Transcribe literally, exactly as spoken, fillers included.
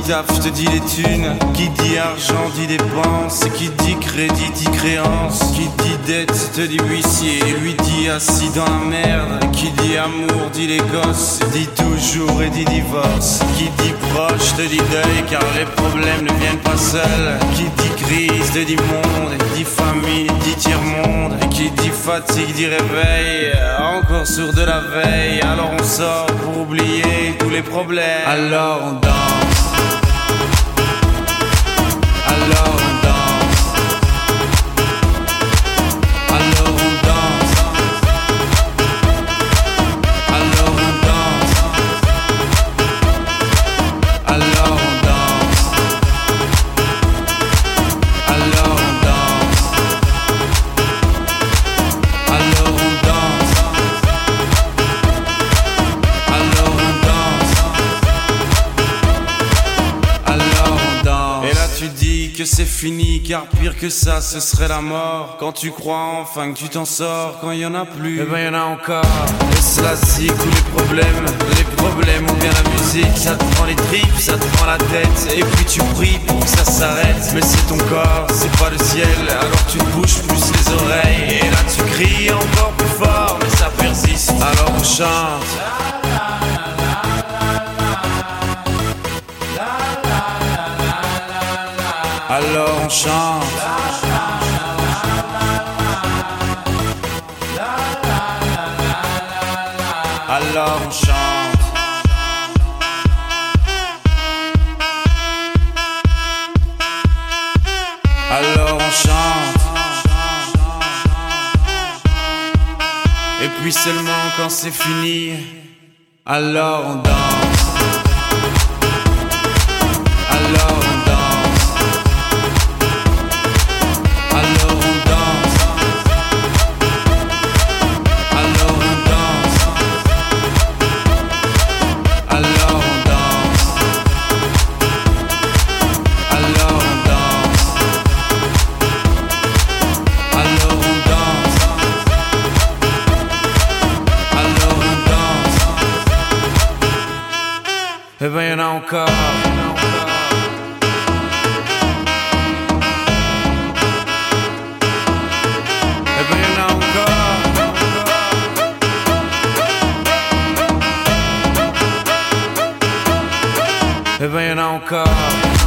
taf, je te dis les thunes. Qui dit argent dit dépense. Qui dit crédit dit créance. Qui dit dette te dit huissier. Lui dit assis dans la merde. Qui dit amour dit les gosses. Dit toujours et dit divorce. Qui dit proche te dit deuil, car les problèmes ne viennent pas seuls. Qui dit crise te dit monde. Dit famille dit tiers-monde. Qui dit fatigue dit réveil. Encore sourd de la veille. Alors on sort pour oublier tous les problèmes. Alors on danse. Alors on danse. Alors on danse. Alors on danse. Alors on danse. Alors on danse. Alors on danse. Alors on danse. Alors on danse. Et là tu dis que c'est fini, car pire que ça ce serait la mort. Quand tu crois enfin que tu t'en sors, quand il y en a plus, eh ben y en a encore. Et cela zique ou les problèmes, les problèmes ou bien la musique. Ça te prend les tripes, ça te prend la tête. Et puis tu pries pour que ça s'arrête. Mais c'est ton corps, c'est pas le ciel. Alors tu te bouges plus les oreilles. Et là tu cries encore plus fort, mais ça persiste. Alors on chante. Alors on chante. Alors on chante. Alors on chante. Et puis seulement quand c'est fini, alors on danse. Alors on danse. Alors on danse. Alors on danse. Alors on danse. Alors on danse. Alors on danse. Alors on danse. Eh ben y'en a encore. Eh ben y'en a encore. Eh ben y'en a encore.